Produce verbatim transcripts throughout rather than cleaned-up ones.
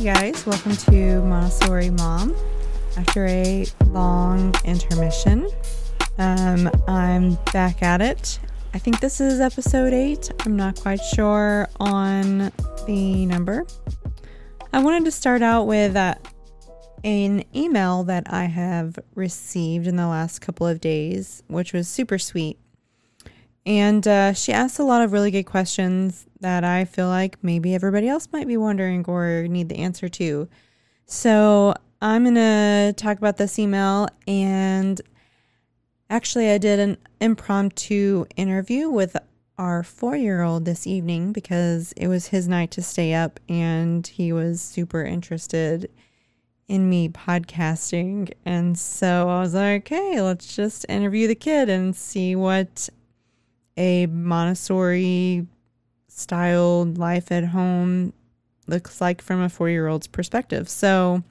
guys, welcome to Montessori Mom. After a long intermission, um, I'm back at it. I think this is episode eight. I'm not quite sure on the number. I wanted to start out with uh, an email that I have received in the last couple of days, which was super sweet. And uh, she asked a lot of really good questions that I feel like maybe everybody else might be wondering or need the answer to. So I'm going to talk about this email, and actually I did an impromptu interview with our four-year-old this evening because it was his night to stay up and he was super interested in me podcasting. And so I was like, okay, let's just interview the kid and see what a Montessori styled life at home looks like from a four-year-old's perspective. So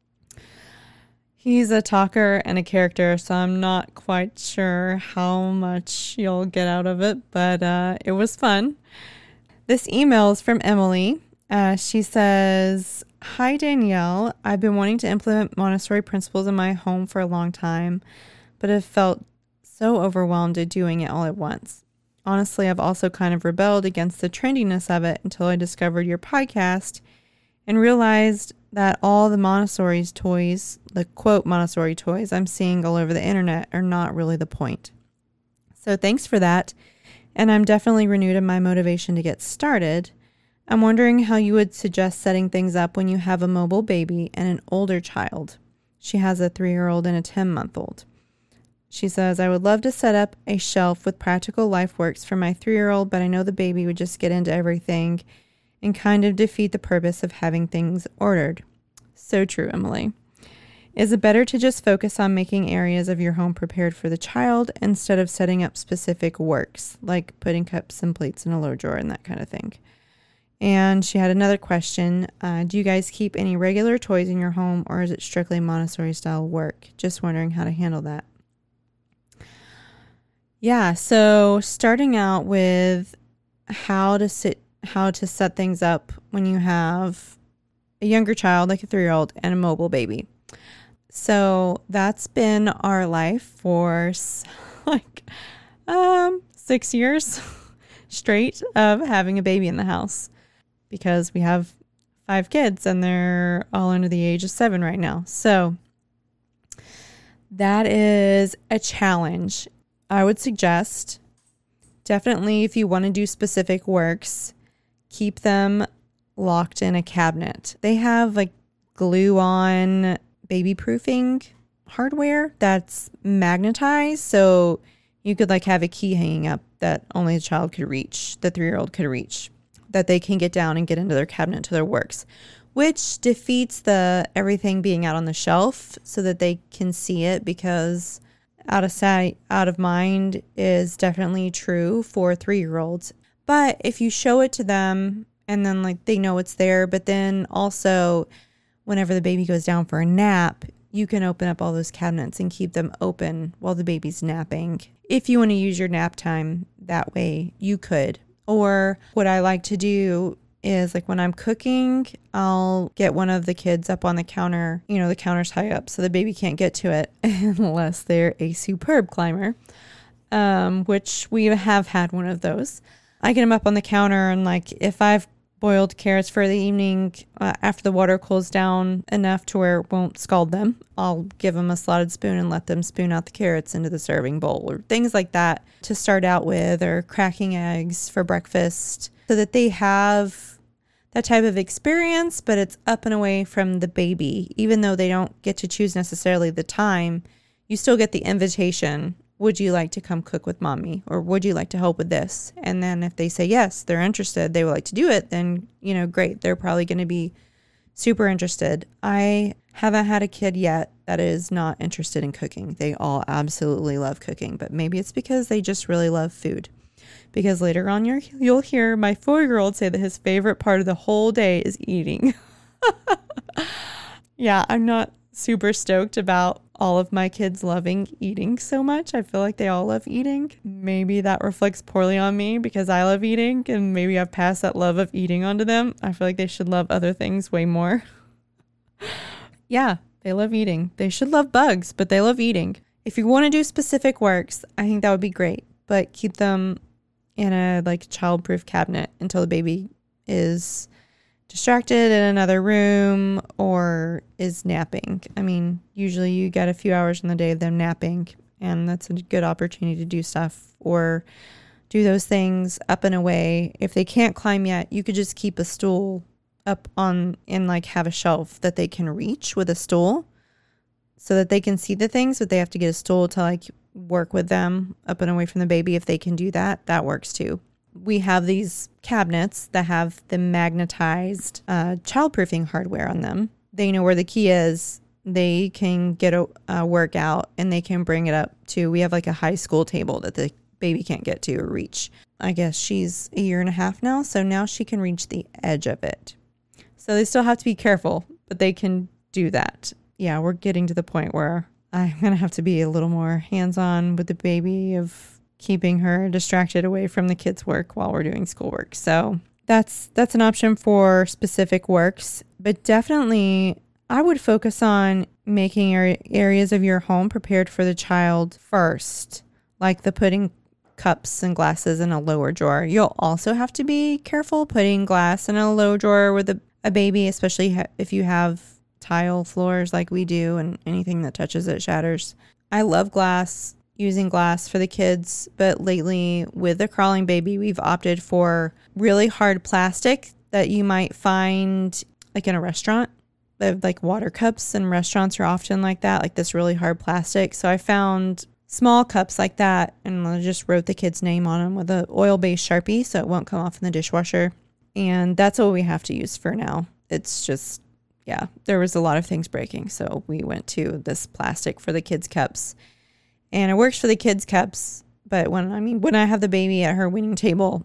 he's a talker and a character, so I'm not quite sure how much you'll get out of it, but uh, it was fun. This email is from Emily. Uh, she says, "Hi Danielle, I've been wanting to implement Montessori principles in my home for a long time, but have felt so overwhelmed at doing it all at once. Honestly, I've also kind of rebelled against the trendiness of it until I discovered your podcast and realized that all the Montessori's toys, the quote Montessori toys I'm seeing all over the internet, are not really the point. So thanks for that, and I'm definitely renewed in my motivation to get started. I'm wondering how you would suggest setting things up when you have a mobile baby and an older child. She has a three-year-old and a ten-month-old. She says, I would love to set up a shelf with practical life works for my three-year-old, but I know the baby would just get into everything and kind of defeat the purpose of having things ordered. So true, Emily. Is it better to just focus on making areas of your home prepared for the child instead of setting up specific works, like putting cups and plates in a low drawer and that kind of thing? And she had another question. Uh, do you guys keep any regular toys in your home, or is it strictly Montessori-style work? Just wondering how to handle that. Yeah, so starting out with how to sit, how to set things up when you have a younger child, like a three-year-old, and a mobile baby. So that's been our life for like um, six years straight of having a baby in the house, because we have five kids and they're all under the age of seven right now. So that is a challenge. I would suggest definitely, if you want to do specific works, keep them locked in a cabinet. They have like glue on baby proofing hardware that's magnetized. So you could like have a key hanging up that only the child could reach, the three-year-old could reach, that they can get down and get into their cabinet to their works, which defeats the everything being out on the shelf so that they can see it, because out of sight, out of mind is definitely true for three-year-olds. But if you show it to them and then like they know it's there, but then also whenever the baby goes down for a nap, you can open up all those cabinets and keep them open while the baby's napping. If you want to use your nap time that way, you could. Or what I like to do is, like, when I'm cooking, I'll get one of the kids up on the counter. You know, the counter's high up, so the baby can't get to it unless they're a superb climber, um, which we have had one of those. I get them up on the counter, and, like, if I've boiled carrots for the evening, uh, after the water cools down enough to where it won't scald them, I'll give them a slotted spoon and let them spoon out the carrots into the serving bowl, or things like that to start out with, or cracking eggs for breakfast, so that they have that type of experience, but it's up and away from the baby. Even though they don't get to choose necessarily the time, you still get the invitation. Would you like to come cook with mommy? Or would you like to help with this? And then if they say yes, they're interested, they would like to do it, then, you know, great. They're probably going to be super interested. I haven't had a kid yet that is not interested in cooking. They all absolutely love cooking, but maybe it's because they just really love food. Because later on you're, you'll hear my four-year-old say that his favorite part of the whole day is eating. Yeah, I'm not super stoked about all of my kids loving eating so much. I feel like they all love eating. Maybe that reflects poorly on me because I love eating, and maybe I've passed that love of eating onto them. I feel like they should love other things way more. Yeah, they love eating. They should love bugs, but they love eating. If you want to do specific works, I think that would be great, but keep them in a like childproof cabinet until the baby is distracted in another room or is napping. I mean, usually you get a few hours in the day of them napping, and that's a good opportunity to do stuff or do those things up and away. If they can't climb yet, you could just keep a stool up on and like have a shelf that they can reach with a stool so that they can see the things, but they have to get a stool to like work with them up and away from the baby. If they can do that, that works too. We have these cabinets that have the magnetized uh, childproofing hardware on them. They know where the key is. They can get a, a workout and they can bring it up to, we have like a high school table that the baby can't get to or reach. I guess she's a year and a half now, so now she can reach the edge of it. So they still have to be careful, but they can do that. Yeah, we're getting to the point where I'm going to have to be a little more hands-on with the baby of keeping her distracted away from the kids' work while we're doing schoolwork. So that's that's an option for specific works, but definitely I would focus on making areas of your home prepared for the child first, like the putting cups and glasses in a lower drawer. You'll also have to be careful putting glass in a low drawer with a, a baby, especially if you have tile floors like we do and anything that touches it shatters. I love glass, using glass for the kids, but lately with the crawling baby, we've opted for really hard plastic that you might find like in a restaurant. Like water cups in restaurants are often like that, like this really hard plastic. So I found small cups like that and I just wrote the kid's name on them with an oil-based Sharpie so it won't come off in the dishwasher. And that's what we have to use for now. It's just, yeah, there was a lot of things breaking. So we went to this plastic for the kids' cups. And it works for the kids' cups. But when, I mean, when I have the baby at her weaning table,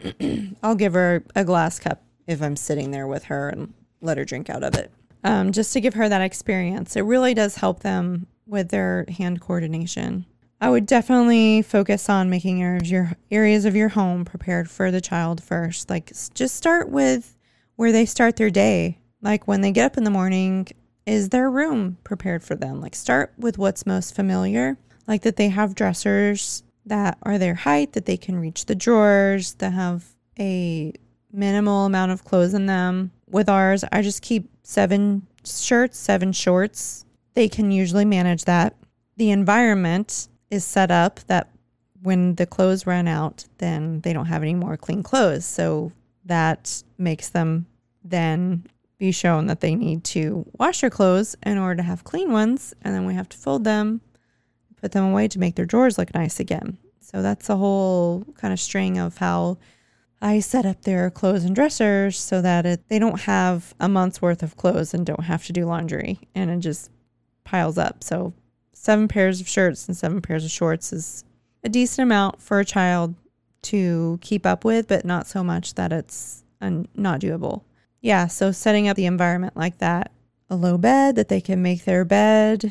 I'll give her a glass cup if I'm sitting there with her and let her drink out of it. Um, just to give her that experience. It really does help them with their hand coordination. I would definitely focus on making your, your areas of your home prepared for the child first. Like, just start with where they start their day. Like, when they get up in the morning, is their room prepared for them? Like, start with what's most familiar. Like that they have dressers that are their height, that they can reach the drawers, that have a minimal amount of clothes in them. With ours, I just keep seven shirts, seven shorts. They can usually manage that. The environment is set up that when the clothes run out, then they don't have any more clean clothes. So that makes them then be shown that they need to wash their clothes in order to have clean ones. And then we have to fold them, put them away to make their drawers look nice again. So that's a whole kind of string of how I set up their clothes and dressers so that it, they don't have a month's worth of clothes and don't have to do laundry and it just piles up. So seven pairs of shirts and seven pairs of shorts is a decent amount for a child to keep up with, but not so much that it's un- not doable. Yeah, so setting up the environment like that, a low bed that they can make their bed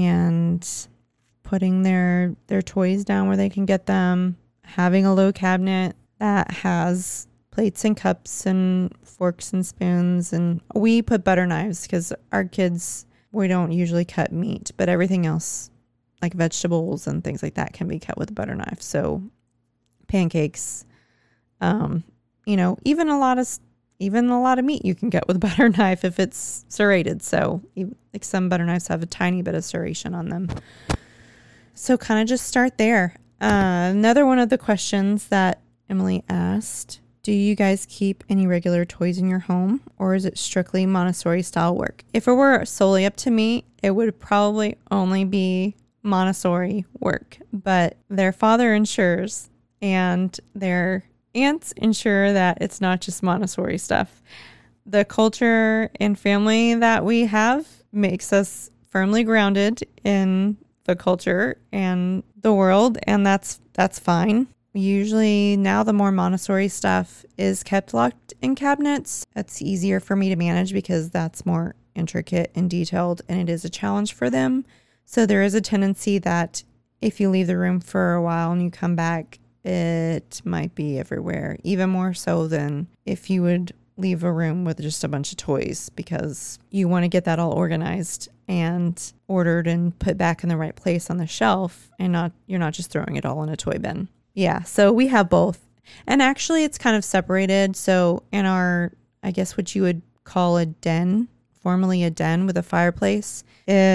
and putting their their toys down where they can get them, having a low cabinet that has plates and cups and forks and spoons. And we put butter knives because our kids, we don't usually cut meat, but everything else like vegetables and things like that can be cut with a butter knife. So pancakes, um, you know, even a lot of even a lot of meat you can get with a butter knife if it's serrated. So like some butter knives have a tiny bit of serration on them. So kind of just start there. Uh, another one of the questions that Emily asked, do you guys keep any regular toys in your home or is it strictly Montessori style work? If it were solely up to me, it would probably only be Montessori work, but their father ensures and their aunts ensure that it's not just Montessori stuff. The culture and family that we have makes us firmly grounded in the culture and the world, and that's that's fine. Usually now the more Montessori stuff is kept locked in cabinets. That's easier for me to manage because that's more intricate and detailed and it is a challenge for them. So there is a tendency that if you leave the room for a while and you come back, it might be everywhere, even more so than if you would leave a room with just a bunch of toys because you want to get that all organized and ordered and put back in the right place on the shelf, and not you're not just throwing it all in a toy bin. Yeah, so we have both. And actually it's kind of separated. So in our, I guess what you would call a den, formerly a den with a fireplace,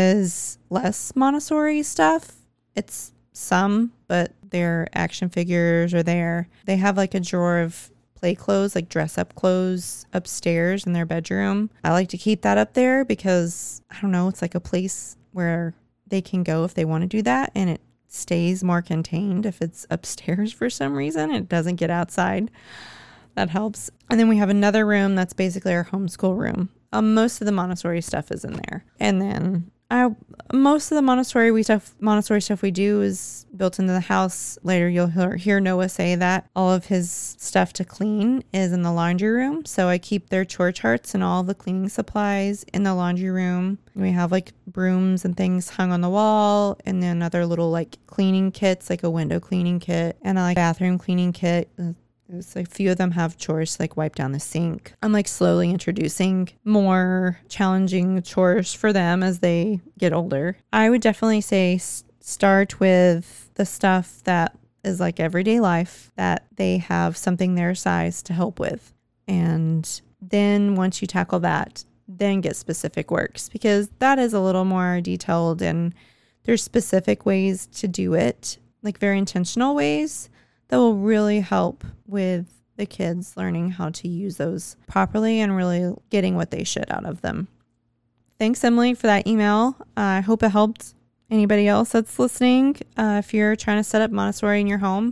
is less Montessori stuff. It's some, but their action figures are there. They have like a drawer of play clothes, like dress up clothes upstairs in their bedroom. I like to keep that up there because, I don't know, it's like a place where they can go if they want to do that, and it stays more contained if it's upstairs for some reason. It doesn't get outside. That helps. And then we have another room that's basically our homeschool room. Um, most of the Montessori stuff is in there. And then I, most of the Montessori we stuff, Montessori stuff we do is built into the house. Later, you'll hear, hear Noah say that all of his stuff to clean is in the laundry room. So I keep their chore charts and all the cleaning supplies in the laundry room. We have like brooms and things hung on the wall, and then other little like cleaning kits, like a window cleaning kit and a like bathroom cleaning kit. There's a few of them have chores to like wipe down the sink. I'm like slowly introducing more challenging chores for them as they get older. I would definitely say s- start with the stuff that is like everyday life that they have something their size to help with. And then once you tackle that, then get specific works, because that is a little more detailed and there's specific ways to do it, like very intentional ways that will really help with the kids learning how to use those properly and really getting what they should out of them. Thanks, Emily, for that email. Uh, I hope it helped anybody else that's listening. Uh, if you're trying to set up Montessori in your home,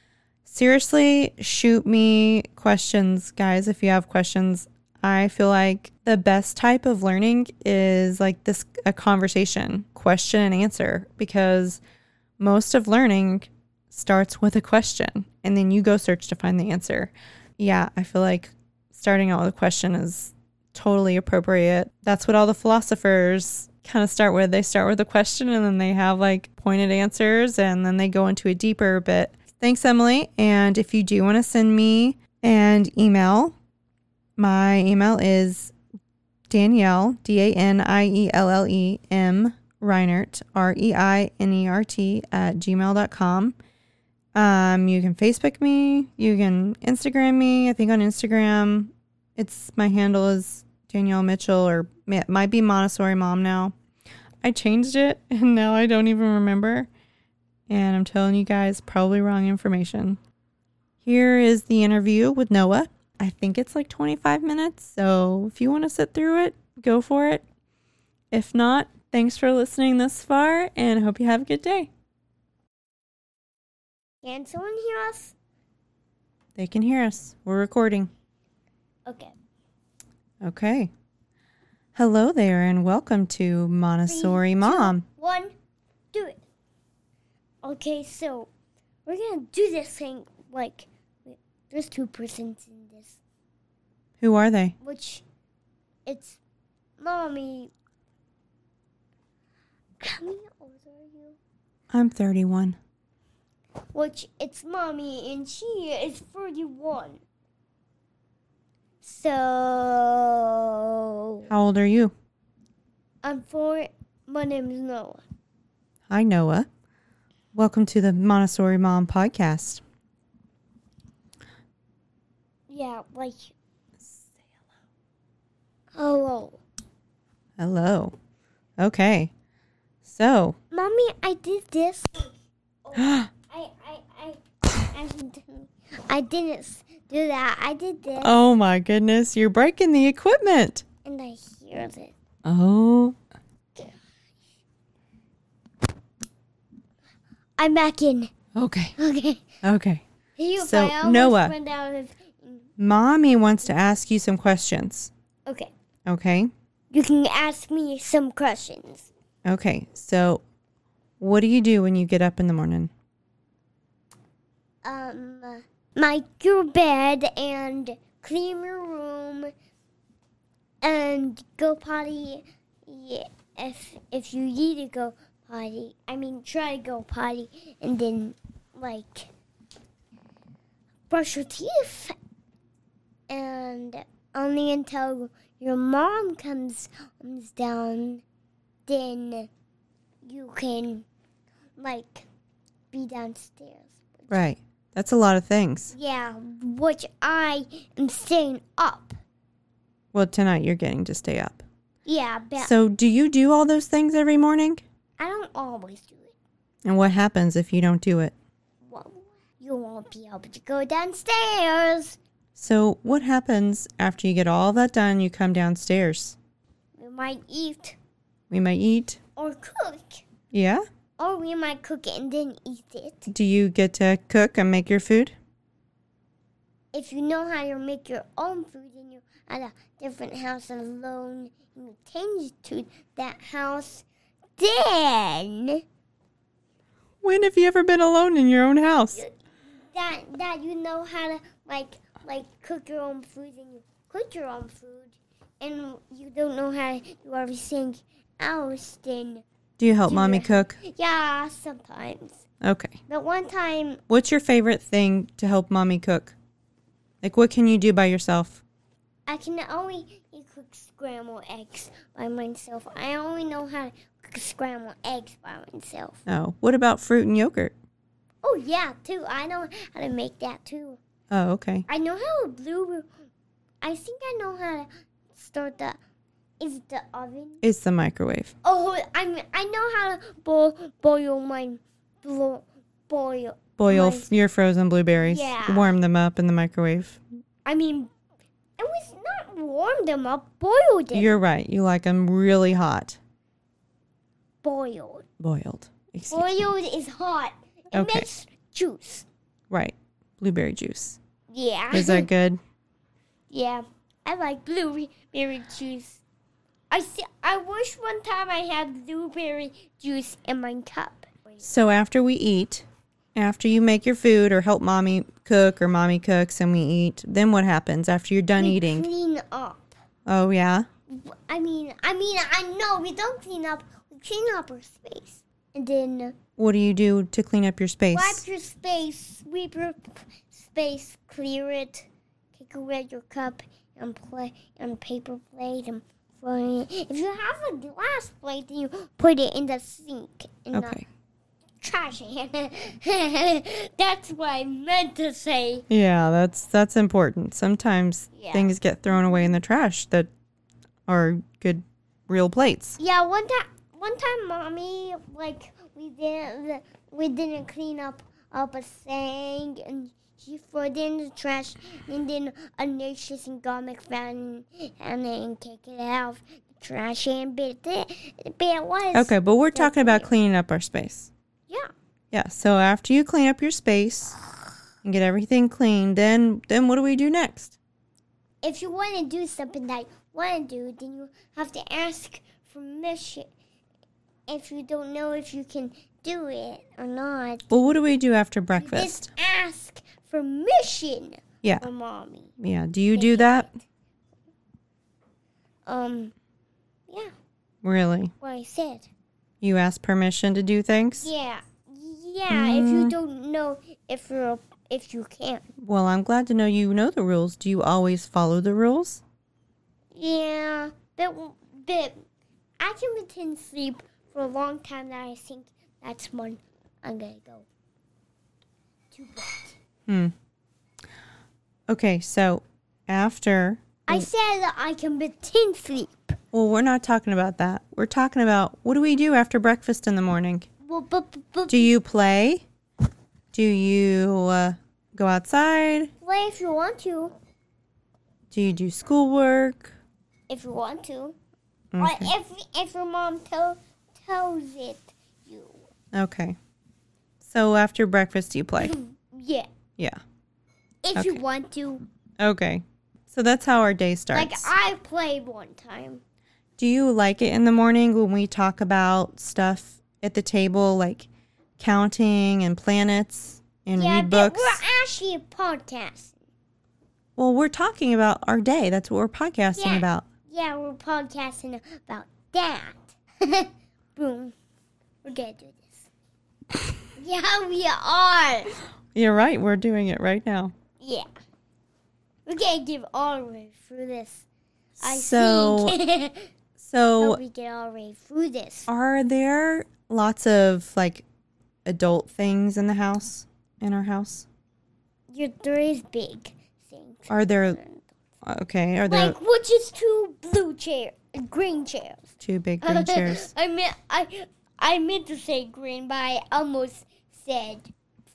seriously, shoot me questions, guys, if you have questions. I feel like the best type of learning is like this, a conversation, question and answer, because most of learning starts with a question and then you go search to find the answer. Yeah, I feel like starting out with a question is totally appropriate. That's what all the philosophers kind of start with. They start with a question and then they have like pointed answers and then they go into a deeper bit. Thanks, Emily. And if you do want to send me an email, my email is Danielle, D A N I E L L E M, Reinert, R E I N E R T, at gmail dot com. Um, you can Facebook me, you can Instagram me. I think on Instagram, it's my handle is Danielle Mitchell, or it might be Montessori Mom now. I changed it and now I don't even remember. And I'm telling you guys, probably wrong information. Here is the interview with Noah. I think it's like twenty-five minutes. So if you want to sit through it, go for it. If not, thanks for listening this far and I hope you have a good day. Can someone hear us? They can hear us. We're recording. Okay. Okay. Hello there and welcome to Montessori Three, Mom. Two, one, do it. Okay, so we're going to do this thing like, wait, there's two persons in this. Who are they? Which, it's Mommy. How many old are you? I'm thirty-one. Which, it's Mommy, and she is forty-one. So... How old are you? I'm four. My name is Noah. Hi, Noah. Welcome to the Montessori Mom podcast. Yeah, like... Say hello. Hello. Hello. Okay. So. Mommy, I did this. Oh, I, I, I, I, I didn't do that. I did this. Oh my goodness. You're breaking the equipment. And I hear it. Oh. I'm back in. Okay. Okay. Okay. You, So, I almost Noah. went out of- Mommy wants to ask you some questions. Okay. Okay. You can ask me some questions. Okay. So, what do you do when you get up in the morning? Um, make your bed and clean your room and go potty. Yeah, if if you need to go potty, I mean try to go potty, and then like brush your teeth and only until your mom comes comes down, then you can, like, be downstairs. Right. That's a lot of things. Yeah, which I am staying up. Well, tonight you're getting to stay up. Yeah, but So do you do all those things every morning? I don't always do it. And what happens if you don't do it? Well, you won't be able to go downstairs. So what happens after you get all that done, you come downstairs? We might eat We might eat. or cook. Yeah? Or we might cook it and then eat it. Do you get to cook and make your food? If you know how to make your own food and you're at a different house alone and you change to that house, then When have you ever been alone in your own house? that that you know how to like like cook your own food and you cook your own food and you don't know how to do everything else, then Do you help Do mommy you- cook? yeah, sometimes. Okay. But one time, What's your favorite thing to help mommy cook? Like, what can you do by yourself? I can only cook scrambled eggs by myself. I only know how to cook scrambled eggs by myself. Oh, what about fruit and yogurt? Oh, yeah, too. I know how to make that, too. Oh, okay. I know how to blue. I think I know how to start the. Is it the oven? It's the microwave. Oh, I mean, I know how to boil, boil my. Boil. boil Boil my- f- your frozen blueberries. Yeah. Warm them up in the microwave. I mean, it was not warm them up, boiled them. You're right. You like them really hot. boiled. Boiled. Excuse me. Boiled is hot. It Okay. makes juice. Right. Blueberry juice. Yeah. Is that good? Yeah. I like blueberry juice. I see, I wish one time I had blueberry juice in my cup. So after we eat, after you make your food or help mommy cook or mommy cooks and we eat, then what happens after you're done We eating? clean up. Oh, yeah? I mean, I mean, I know we don't clean up. We clean up our space, and then What do you do to clean up your space? wipe your space, sweep your p- space, clear it, take away your cup and play and paper plate and throw it. If you have a glass plate, then you put it in the sink in Okay. the trash can. That's what I meant to say. Yeah, that's that's important. Sometimes Yeah. things get thrown away in the trash that are good real plates. Yeah, one time, one time, mommy, like we didn't, we didn't clean up up a thing, and she threw it in the trash, and then a nurse and garlic found it, and then take it out of the trash and bit it. But it was Okay, but we're talking about clear. cleaning up our space. Yeah. Yeah, so after you clean up your space and get everything clean, then then what do we do next? If you want to do something that you want to do, then you have to ask permission. If you don't know if you can do it or not, Well, what do we do after you breakfast? just ask permission Yeah. from mommy. Yeah, do you do that? Um, yeah, Really? what I said. You ask permission to do things? Yeah, yeah. If you Mm. don't know if you're if you can't. Well, I'm glad to know you know the rules. Do you always follow the rules? Yeah, but but I can pretend sleep for a long time. That I think that's when I'm gonna go to bed. Hmm. Okay, so after I said that I can pretend sleep. Well, we're not talking about that. We're talking about what do we do after breakfast in the morning? Well, but, but, but Do you play? Do you uh, go outside? play if you want to. Do you do schoolwork? If you want to. Okay. Or if if your mom tell, tells it you. Okay. So after breakfast, you play? Yeah. Yeah. If you Okay. want to. Okay. So that's how our day starts. Like I played one time. Do you like it in the morning when we talk about stuff at the table, like counting and planets and yeah, read but books? we're actually podcasting. Well, we're talking about our day. That's what we're podcasting Yeah. about. Yeah, we're podcasting about that. Boom. We're gonna do this. Yeah, we are. You're right. We're doing it right now. Yeah. We can't get all the way through this. I So, think. so Hope we get all the way through this. are there lots of like adult things in the house, in our house? Your there is big things. Are there, okay, are there Like which is two blue chairs, green chairs. two big green chairs? I meant I I meant to say green, but I almost said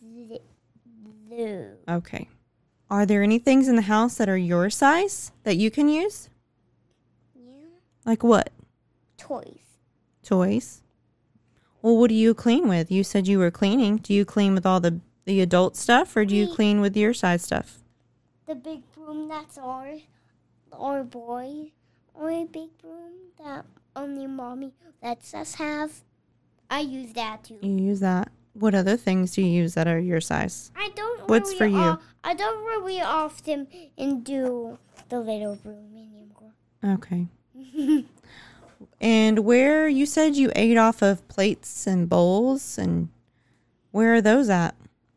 blue. Okay. Are there any things in the house that are your size that you can use? Yeah. Like what? Toys. Toys? Well, what do you clean with? You said you were cleaning. Do you clean with all the, the adult stuff, or do you We- clean with your size stuff? The big broom that's our our boy, or a big broom that only mommy lets us have. I use that too. You use that. What other things do you use that are your size? I don't. What's really for you? o- I don't really often and do the little broom anymore. Okay. And where you said you ate off of plates and bowls, and where are those at?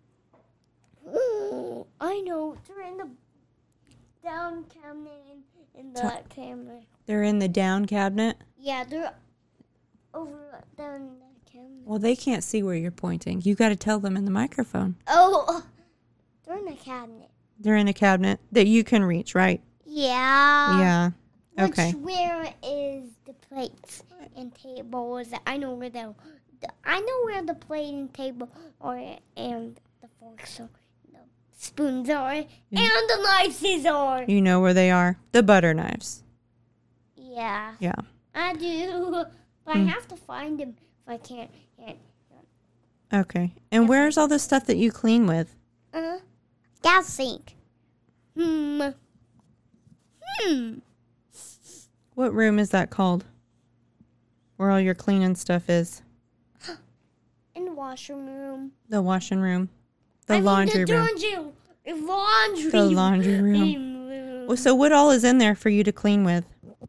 Ooh, I know. They're in the down cabinet in, in the Ta- cabinet. They're in the down cabinet. Yeah, they're over down in the cabinet. Well, they can't see where you're pointing. You got to tell them in the microphone. Oh, they're in the cabinet. They're in a cabinet that you can reach, right? Yeah. Yeah. Which Okay. where is the plates and tables? I know where the, the I know where the plate and table are, and the forks are, the spoons are, and the knives are. You know where they are. The butter knives. Yeah, Yeah. I do, but Hmm. I have to find them if I can't. can't. Okay. And where's all the stuff that you clean with? Uh, gas sink. Hmm. Hmm. What room is that called? Where all your cleaning stuff is? In the washroom room. The washing room. The I mean, laundry the room. laundry, laundry The laundry room. room. Well, so what all is in there for you to clean with?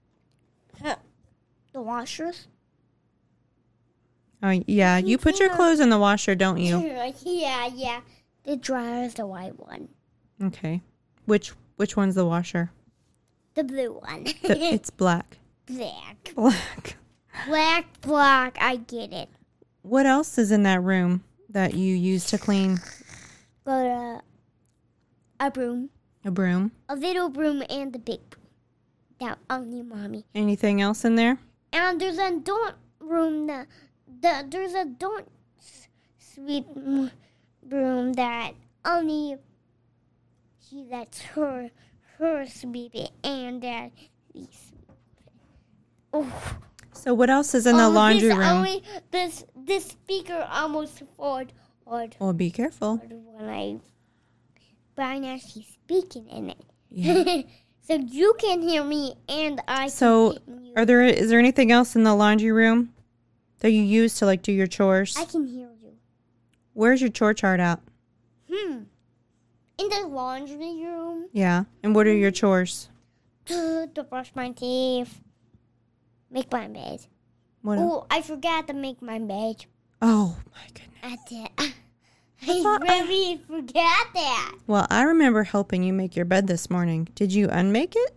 The washers? Oh, yeah. You put your clothes in the washer, don't you? Yeah, yeah. The dryer is the white one. Okay. Which which one's the washer? The blue one. The, it's black. Black. Black. Black, black. I get it. What else is in that room that you use to clean? Got a, a broom. A broom. A little broom and the big broom. That only mommy. Anything else in there? And there's a don't room that the, there's a don't s- sweep m- broom that only she lets her her sweep it and that we sweep it. Oh, So what else is in the oh, laundry this room? Only, this this speaker almost falls hard Well, be careful. when I but I'm actually speaking in it. Yeah. So you can hear me and I So can hear you. are there is there anything else in the laundry room that you use to like do your chores? I can hear you. Where's your chore chart at? Hmm. In the laundry room, Yeah. And what are your chores? to, to brush my teeth, make my bed. What? el- Oh, I forgot to make my bed. Oh my goodness. I did. I thought I- really forgot that. Well, I remember helping you make your bed this morning. Did you unmake it?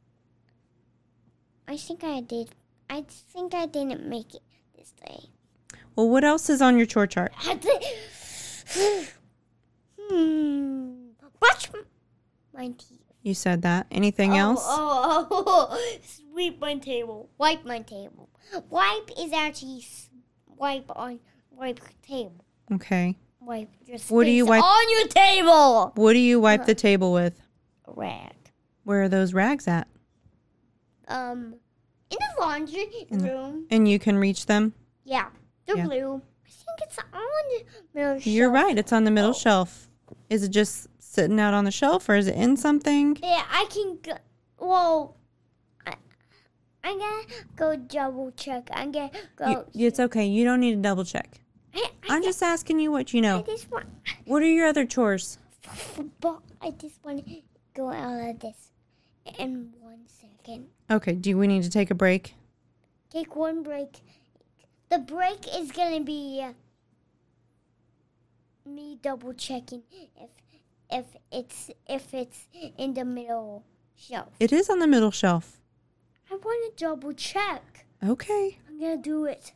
I think I did. I think I didn't make it this day. Well, what else is on your chore chart? I did. hmm. Brush my teeth. You said that. Anything oh, else? Oh, oh, oh, sweep my table. Wipe my table. Wipe is actually s- wipe on wipe table. Okay. Wipe your space What do you wipe- on your table. What do you wipe the table with? Rag. Where are those rags at? Um, in the laundry In the- room. And you can reach them? Yeah, they're Yeah. blue. I think it's on the middle You're shelf. right. It's on the middle Oh. shelf. Is it just sitting out on the shelf or is it in something? Yeah, I can go. Well, I, I gotta go double check. I gotta go. You- it's okay. You don't need to double check. I, I, I'm just asking you what you I know. just want. What are your other chores? But I just want to go out of this in one second. Okay. Do we need to take a break? Take one break. The break is gonna be uh, me double checking if if it's if it's in the middle shelf. It is on the middle shelf. I want to double check. Okay. I'm gonna do it.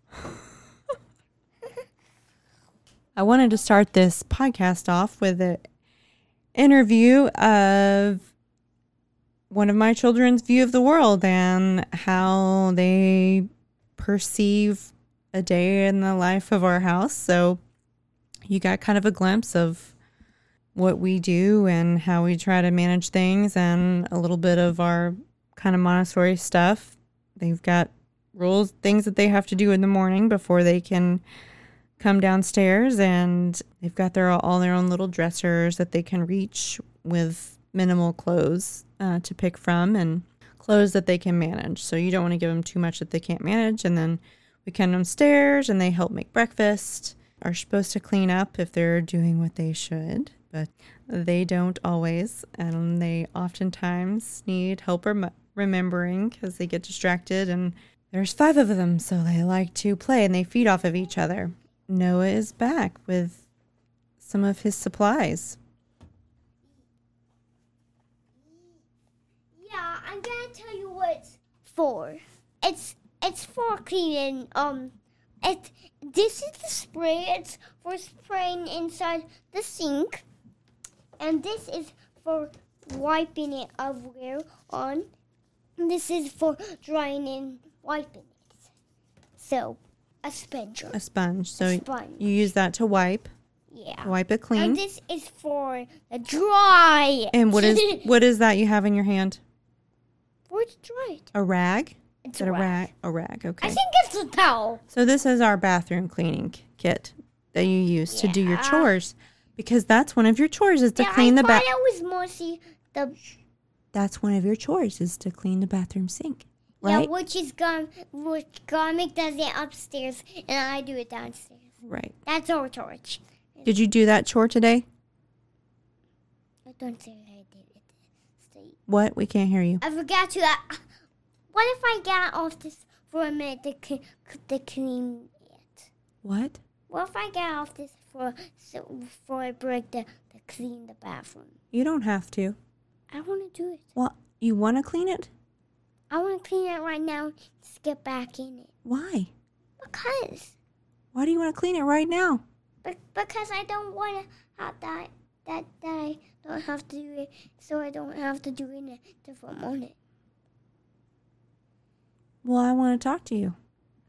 I wanted to start this podcast off with an interview of one of my children's view of the world and how they perceive a day in the life of our house. So you got kind of a glimpse of what we do and how we try to manage things and a little bit of our kind of Montessori stuff. They've got rules, things that they have to do in the morning before they can come downstairs, and they've got their all their own little dressers that they can reach with minimal clothes uh, to pick from and clothes that they can manage. So you don't want to give them too much that they can't manage. And then we come downstairs and they help make breakfast, are supposed to clean up if they're doing what they should, but they don't always, and they oftentimes need help rem- remembering because they get distracted, and there's five of them, so they like to play and they feed off of each other. Noah is back with some of his supplies. Yeah, I'm gonna tell you what it's for. It's it's for cleaning. Um, it this is the spray. It's for spraying inside the sink, and this is for wiping it everywhere on. And this is for drying and wiping it. So. A sponge. A sponge. So a sponge. You use that to wipe. Yeah. Wipe it clean. And this is for the dry. And what is what is that you have in your hand? For it to dry. A rag? It's is a it rag. a rag. A rag. Okay. I think it's a towel. So this is our bathroom cleaning kit that you use yeah. to do your chores, because that's one of your chores is to yeah, clean I the bath. I thought it was mostly the. That's one of your chores is to clean the bathroom sink. Right? Yeah, which is gone. Which Garmic does it upstairs, and I do it downstairs. Right. That's our torch. Did you do that chore today? I don't think I did it. Stay. What? We can't hear you. I forgot to. Uh, what if I got off this for a minute to, c- to clean it? What? What if I get off this for so for a break to, to clean the bathroom? You don't have to. I want to do it. Well, you want to clean it? I want to clean it right now. Just get back in it. Why? Because. Why do you want to clean it right now? Be- because I don't want to have that, that, that I don't have to do it, so I don't have to do it in a different morning. Well, I want to talk to you.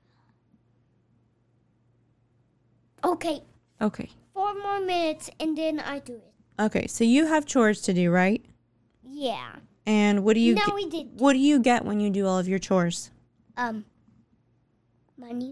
Okay. Okay. Four more minutes, and then I do it. Okay, so you have chores to do, right? Yeah. And what do you No, get, we did. what do you get when you do all of your chores? Um, money.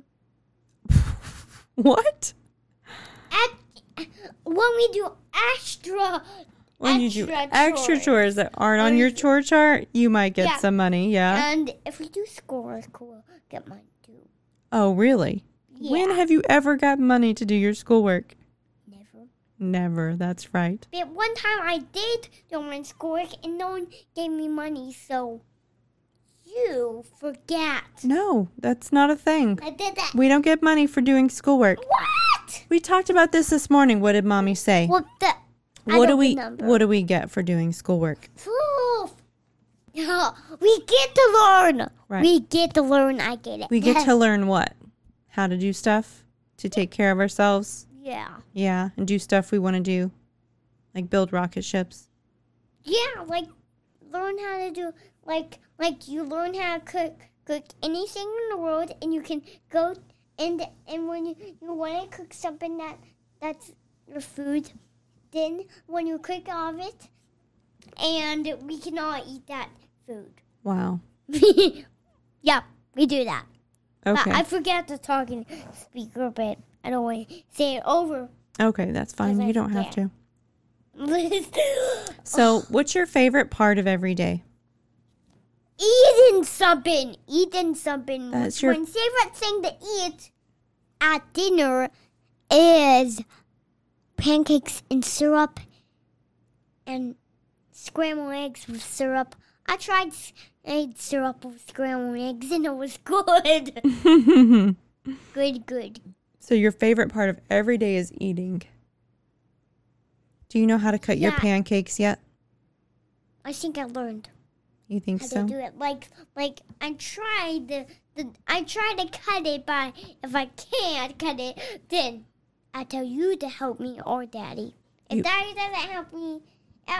What? At, when we do extra, When extra you do chores. extra chores that aren't on your chore chart, you might get Yeah. some money, yeah? And if we do schoolwork, we'll get money too. Oh, really? Yeah. When have you ever got money to do your schoolwork? Never. Never, that's right. But one time I did do my schoolwork and no one gave me money, so you forget. No, that's not a thing. I did that. We don't get money for doing schoolwork. What? We talked about this this morning. What did Mommy say? What the? I What don't do we remember. what do we get for doing schoolwork? Proof. Yeah, we get to learn. Right. We get to learn. I get it. We get to learn what? How to do stuff to take care of ourselves. Yeah. Yeah, and do stuff we want to do, like build rocket ships. Yeah, like learn how to do like like you learn how to cook cook anything in the world, and you can go and and when you, you want to cook something that that's your food, then when you cook all of it, and we can all eat that food. Wow. Yeah, we do that. Okay. But I forgot to talk in speaker, but I don't want to say it over. Okay, that's fine. 'Cause I You don't have forget. to. So, what's your favorite part of every day? Eating something. Eating something. That's your- My favorite thing to eat at dinner is pancakes and syrup and scrambled eggs with syrup. I tried s- egg syrup with scrambled eggs and it was good. good, good. So, your favorite part of every day is eating. Do you know how to cut your Yeah. pancakes yet? I think I learned You think how so? to do it. Like, like I tried the, the I tried to cut it, but if I can't cut it, then I tell you to help me or Daddy. If You- Daddy doesn't help me, uh,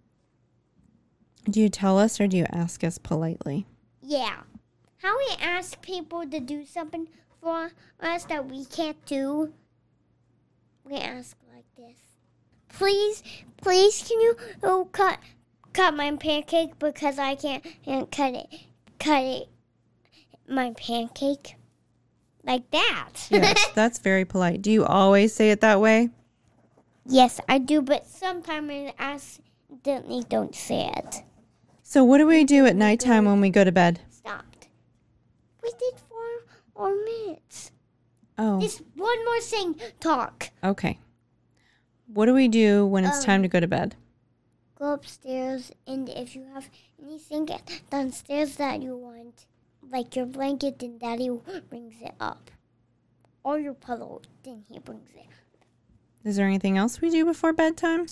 Do you tell us or do you ask us politely? yeah. How we ask people to do something for us that we can't do, we ask like this. Please, please, can you oh, cut cut my pancake because I can't, can't cut it, cut it, my pancake, like that. Yes, that's very polite. Do you always say it that way? Yes, I do, but sometimes I accidentally don't say it. So what do we do at nighttime when we go to bed? Stopped. We did four more minutes. Oh, Just one more thing. Talk. okay. What do we do when it's Um, time to go to bed? Go upstairs, and if you have anything downstairs that you want, like your blanket, then Daddy brings it up. Or your pillow, then he brings it. Is there anything else we do before bedtime?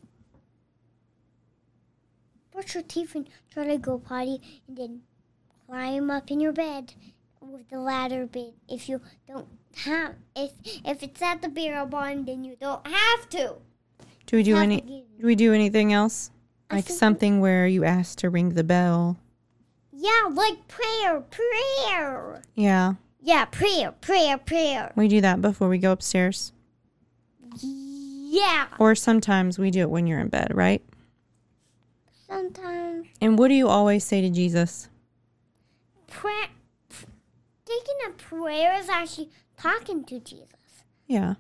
Brush your teeth and try to go potty, and then climb up in your bed with the ladder bit. If you don't have, if if it's at the barrel barn, then you don't have to. Do we do Have any? to get- Do we do anything else? I Like think- something where you ask to ring the bell? Yeah, like prayer, prayer. Yeah, Yeah, prayer, prayer, prayer. we do that before we go upstairs. Yeah. Or sometimes we do it when you're in bed, right? Sometimes And what do you always say to Jesus? prayer, taking a prayer is actually talking to Jesus. Yeah.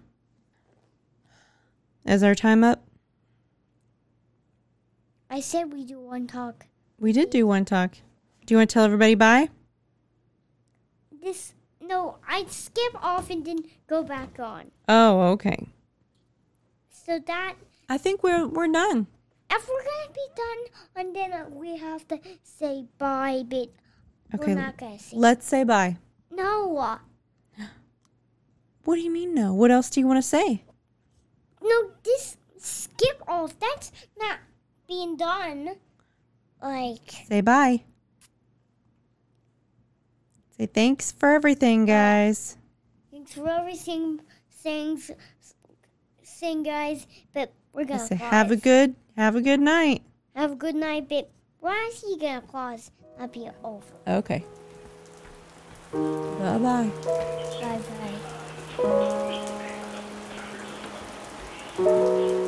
Is our time up? I said we do one talk. We did do one talk. Do you want to tell everybody bye? This no, I'd skip off and then go back on. Oh, okay. So that I think we're we're done. if we're gonna be done, and then uh, we have to say bye, but Okay. we're not gonna say Let's say bye. no. uh, What do you mean no? What else do you want to say? No, this skip off. That's not being done. Like. Say bye. Say thanks for everything, guys. Thanks for everything, things, sing, guys. But we're gonna Say pause. have a good have a good night. have a good night. But we're actually gonna pause, not be over. Okay. Bye bye. Bye bye.